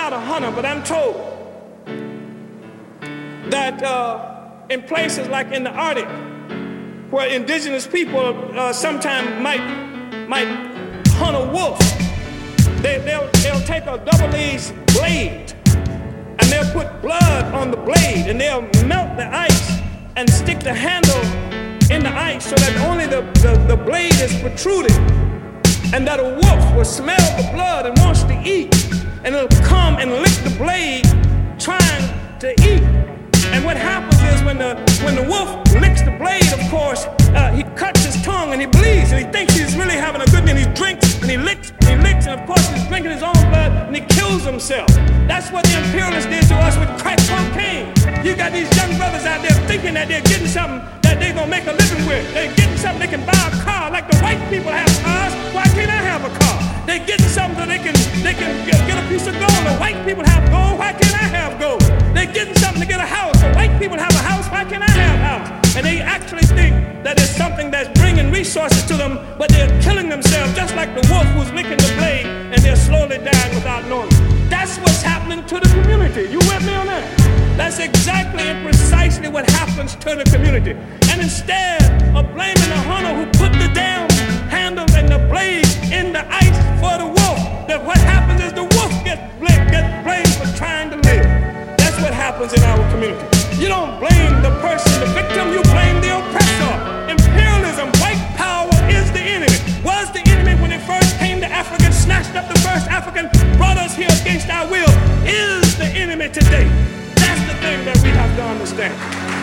not a hunter, but I'm told that in places like in the Arctic, where indigenous people sometimes might hunt a wolf, they'll take a double-edged blade and they'll put blood on the blade and they'll melt the ice and stick the handle in the ice so that only the blade is protruding, and that a wolf will smell the blood and wants to eat, and it'll come and lick the blade trying to eat. And what happens is when the wolf licks the blade, of course, he cuts his tongue and he bleeds and he thinks he's really having a good meal. He drinks and he licks and of course he's drinking his own blood and he kills himself. That's what the imperialists did to us with crack cocaine. You got these young brothers out there thinking that they're getting something that they're gonna make a living with. They're getting something they can buy a car like the white people have cars. Why can't I have a car? They're getting something so they can get a piece of gold. The white people have gold. Why can't I have gold? They're getting something to get a house. The white people have a house. Why can't I have a house? And they actually think that it's something that's bringing resources to them, but they're killing themselves just like the wolf who's licking the blade, and they're slowly dying without knowing. That's what's happening to the community. You with me on that? That's exactly and precisely what happens to the community. And instead of blaming the hunter who put the damn handle and the blade in the ice for the wolf, that what happens is the wolf gets blamed for trying to live. That's what happens in our community. You don't blame the person, the victim, you blame the oppressor. Imperialism, white power is the enemy. Was the enemy when it first came to Africa, snatched up the first African, brought us here against our will, is the enemy today. That's the thing that we have to understand.